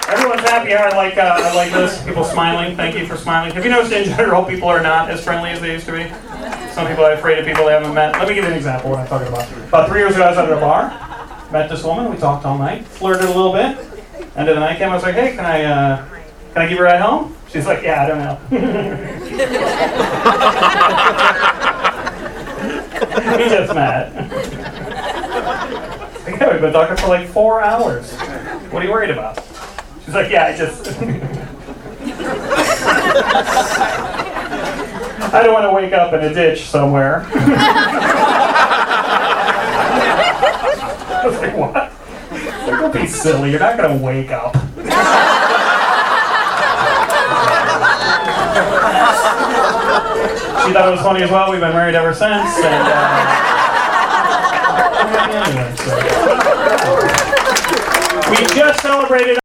Everyone's happy here. I like this. People smiling. Thank you for smiling. Have you noticed in general people are not as friendly as they used to be? Some people are afraid of people they haven't met. Let me give you an example of what I'm talking about. About 3 years ago, I was at a bar. Met this woman. We talked all night. Flirted a little bit. End of the night came. I was like, hey, can I give you a ride home? She's like, yeah, I don't know. We just met. Yeah, we've been talking for like 4 hours. What are you worried about? She's like, yeah, I don't want to wake up in a ditch somewhere. I was like, what? Don't be silly, you're not going to wake up. She thought it was funny as well. We've been married ever since. And, anyway, so. We just celebrated